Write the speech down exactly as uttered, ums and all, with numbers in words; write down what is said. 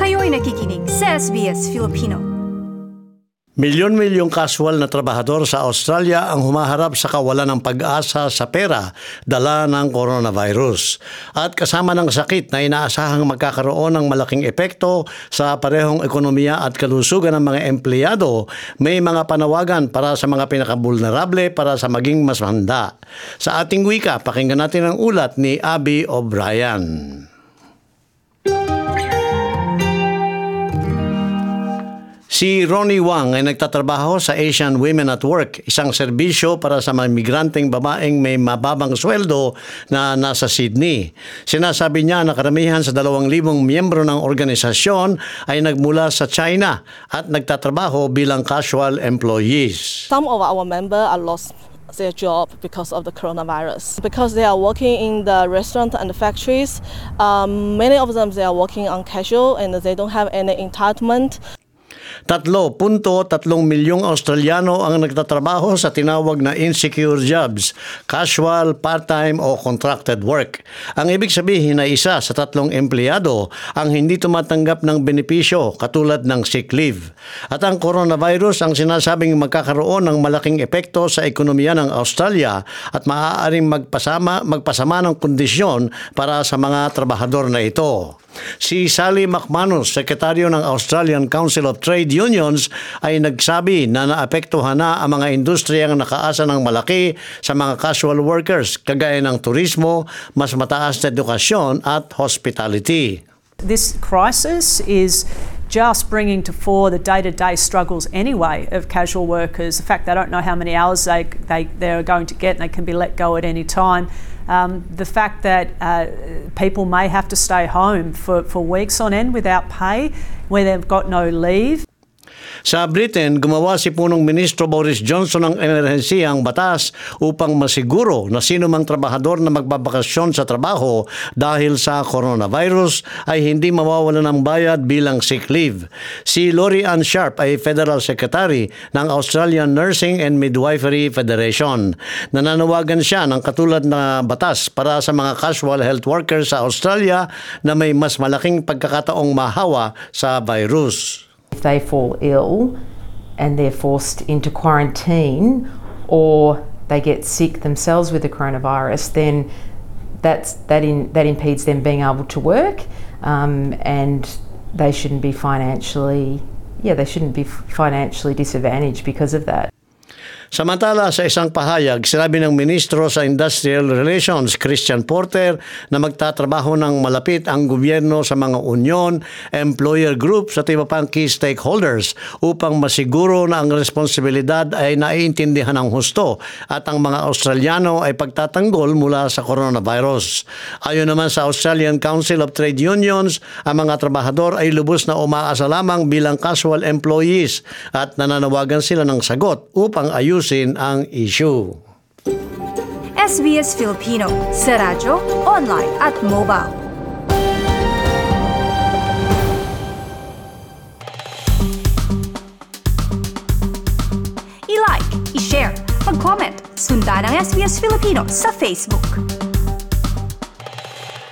Kayo'y nakikinig sa S B S Filipino. Milyon-milyong casual na trabahador sa Australia ang humaharap sa kawalan ng pag-asa sa pera dala ng coronavirus. At kasama ng sakit na inaasahang magkakaroon ng malaking epekto sa parehong ekonomiya at kalusugan ng mga empleyado, may mga panawagan para sa mga pinakabulnerable para sa maging mas handa. Sa ating wika, pakinggan natin ang ulat ni Abby O'Brien. Si Ronnie Wang ay nagtatrabaho sa Asian Women at Work, isang serbisyo para sa mga migranteng babaeng may mababang sweldo na nasa Sydney. Sinasabi niya na karamihan sa dalawang libong miyembro ng organisasyon ay nagmula sa China at nagtatrabaho bilang casual employees. Some of our members are lost their job because of the coronavirus. Because they are working in the restaurant and the factories, um, many of them they are working on casual and they don't have any entitlement. Tatlo punto tatlong milyong Australiano ang nagtatrabaho sa tinawag na insecure jobs, casual, part-time o contracted work. Ang ibig sabihin na isa sa tatlong empleyado ang hindi tumatanggap ng benepisyo katulad ng sick leave. At ang coronavirus ang sinasabing magkakaroon ng malaking epekto sa ekonomiya ng Australia at maaaring magpasama, magpasama ng kondisyon para sa mga trabahador na ito. Si Sally McManus, sekretaryo ng Australian Council of Trade Unions, ay nagsabi na naapektuhan na ang mga industriyang nakaasa ng malaki sa mga casual workers, kagaya ng turismo, mas mataas na edukasyon at hospitality. This crisis is just bringing to fore the day-to-day struggles anyway of casual workers. The fact they don't know how many hours they, they, they're going to get and they can be let go at any time. Um, the fact that uh, people may have to stay home for, for weeks on end without pay, where they've got no leave. Sa Britain, gumawa si punong ministro Boris Johnson ng emerhensiyang batas upang masiguro na sino mang trabahador na magbabakasyon sa trabaho dahil sa coronavirus ay hindi mawawalan ng bayad bilang sick leave. Si Lori Ann Sharp ay Federal Secretary ng Australian Nursing and Midwifery Federation. Nananawagan siya ng katulad na batas para sa mga casual health workers sa Australia na may mas malaking pagkakataong mahawa sa virus. If they fall ill and they're forced into quarantine or they get sick themselves with the coronavirus, then that's, that, in, that impedes them being able to work, um, and they shouldn't be financially, yeah, they shouldn't be financially disadvantaged because of that. Samantala, sa isang pahayag, sinabi ng Ministro sa Industrial Relations, Christian Porter, na magtatrabaho ng malapit ang gobyerno sa mga union, employer groups at iba pang key stakeholders upang masiguro na ang responsibilidad ay naiintindihan ng husto at ang mga Australiano ay pagtatanggol mula sa coronavirus. Ayon naman sa Australian Council of Trade Unions, ang mga trabahador ay lubos na umaasa lamang bilang casual employees at nananawagan sila ng sagot upang ayusin ang issue. S B S Filipino sa radyo, online at mobile. I-like, i-share, mag-comment, sundan ang S B S Filipino sa Facebook.